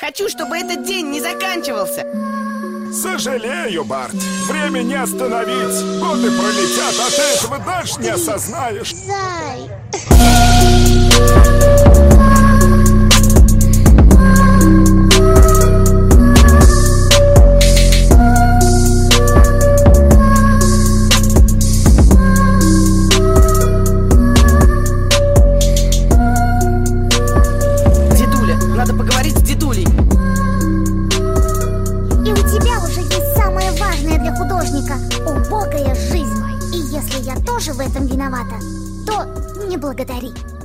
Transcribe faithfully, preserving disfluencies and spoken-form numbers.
Хочу, чтобы этот день не заканчивался. Сожалею, Барт. Время не остановить. Годы пролетят, а ты этого дальше не осознаешь. Зай. Дедуля, надо поговорить с дедулей. И у тебя уже есть самое важное для художника — убогая жизнь. И если я тоже в этом виновата, то не благодари.